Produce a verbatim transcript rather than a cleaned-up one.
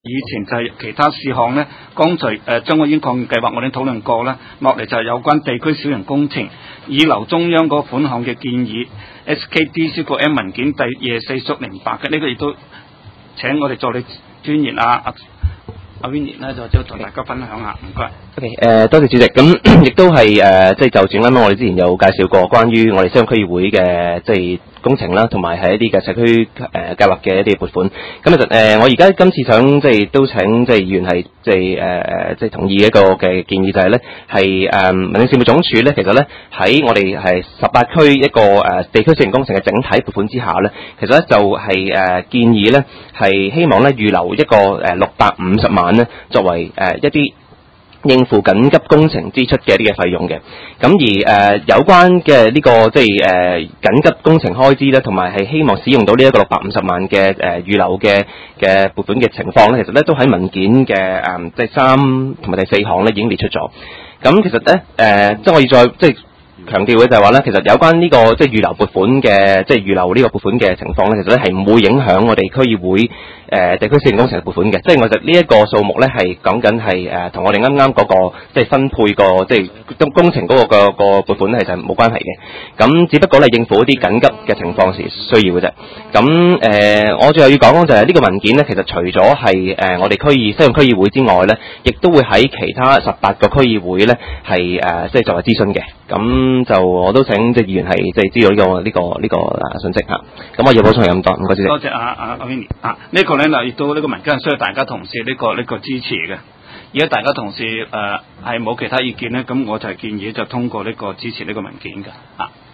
以前就係其他事項咧，剛才誒將軍醫院擴建計劃我哋討論過啦，落嚟就係有關地區小型工程預留中央嗰個款項嘅建議 ，S K D C 個 M 文件第廿四屬零八嘅呢個亦都請我哋助理專員啊阿阿 Winnie 咧就就同大家分享下，唔該。 O K， 誒多謝主席，咁亦都係誒即係就住啱啱我哋之前有介紹過關於我哋西貢區議會嘅即係工程啦，同埋係一啲嘅社區誒計劃嘅一啲撥款。咁其實誒我而家今次想即係都請即係議員係即係誒誒即係同意一個嘅建議，就係咧係誒民政事務總署咧，其實咧喺我哋係十八區一個誒地區小型工程嘅整體撥款之下咧，其實咧就係誒建議咧係希望咧預留一個誒六百五十萬咧作為誒一啲應付緊急工程支出嘅一啲嘅費用嘅，咁而誒、呃、有關嘅呢、這個即係誒緊急工程開支咧，同埋係希望使用到呢一個六百五十萬嘅誒、呃、預留嘅嘅撥款嘅情況咧，其實咧都喺文件嘅誒即係三同埋第四項咧已經列出咗。咁其實咧誒、呃、即係我要再即係強調嘅就係話咧，其實有關呢、這個即係預留撥款嘅即係預留呢個撥款嘅情況咧，其實咧係唔會影響我哋區議會。誒、呃、地區小型工程嘅撥款嘅，即係我哋呢一個數目咧係講緊係誒同我哋啱啱嗰個即係分配個即係工工程嗰、那個個個撥款咧係就冇關係嘅。咁只不過係應付一啲緊急嘅情況時需要嘅啫。咁誒、呃、我最後要講講就係呢個文件咧，其實除咗係誒我哋區議西貢區議會之外咧，亦都會喺其他十八個區議會咧係誒即係作為諮詢嘅。咁就我都請即係議員係即係知道呢、這個呢、這個呢、這個誒信息嚇。咁我要補充係咁多，唔該主席。 多謝阿阿阿 Winnie 啊，呢、這個咧嗱，亦都呢個文件需要大家同事呢、這個呢、這個支持嘅。而家大家同事誒係冇其他意見咧，咁我就係建議就通過呢個支持呢個文件嘅啊。